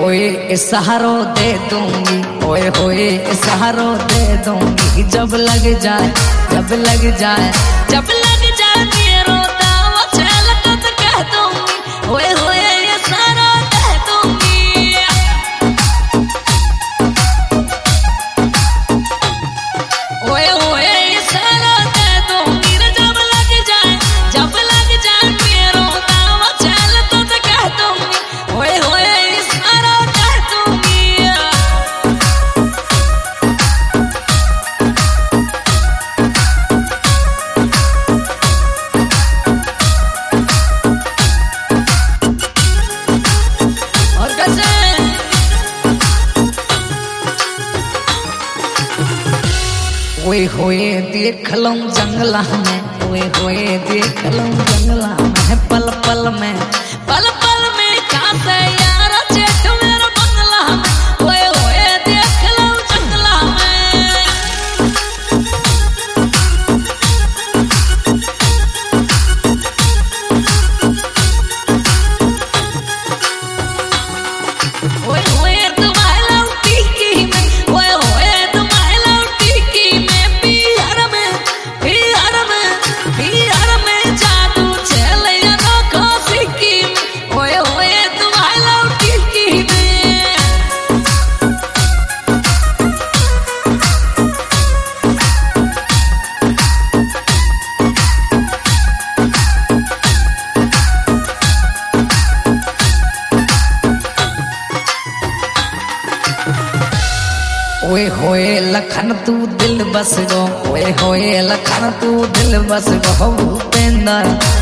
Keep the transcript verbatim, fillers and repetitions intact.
होए सहारो दे दूंगी, ओए होए सहारो दे दूंगी। जब लग जाए जब लग जाए जब लग जाए मेरो दावा चलत तो कह दूंगी, ओए होए सहारो दे दूंगी। ओए होए सहारो दे दूंगी। जब लग जाए जब लग जाए मेरो दावा चलत तो कह दूंगी, ओए होए ओए होए देख लूं जंगला में, ओए होए देख लूं जंगला में, पल पल में पल पल में कासे यार चेट मेरा बंगला में। ओए होए देख लूं जंगला में। ओए होए तुम्हारे लौटी की में, ओए होए ओए होए लखन तू दिल बस गो, ओए होए लखन तू दिल बस गो भूपेंद्र।